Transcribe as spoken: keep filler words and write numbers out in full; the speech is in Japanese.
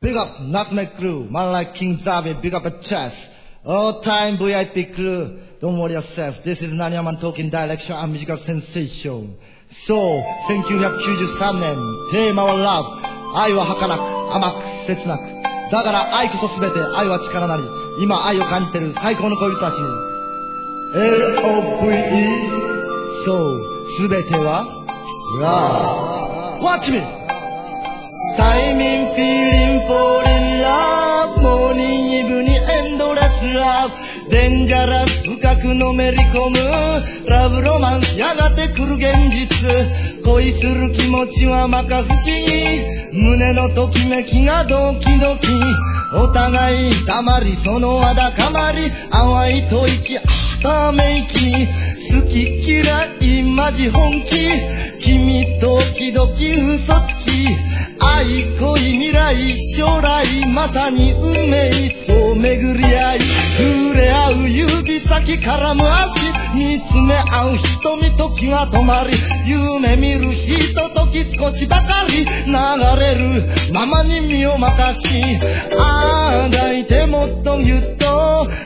Big up Nutmeg Crew, man like King Zabi, big up a chest. All time V I P crew, don't worry yourself. This is Nanyaman talking direction and musical sensation. So,せんきゅうひゃくきゅうじゅうさんねん、テーマは Love。愛は儚く、甘く、切なく。だから愛こそ全て、愛は力なり。今愛を感じてる最高の恋人たちに。エルオーブイイー、そう、全ては Love。Watch me!Timing, feeling, falling love Morning, evening, endless love Dangerous 深くのめり込むラブロマンスやがて来る現実恋する気持ちは摩訶不思議胸のときめきがドキドキお互い黙りそのわだかまり淡い吐息ため息好き嫌いマジ本気君ときどき嘘つき愛恋未来将来まさに運命そう巡り合い触れ合う指先絡む足見つめ合う瞳時が止まり夢見るひととき少しばかり流れるままに身を任しああ抱いてもっとぎゅっと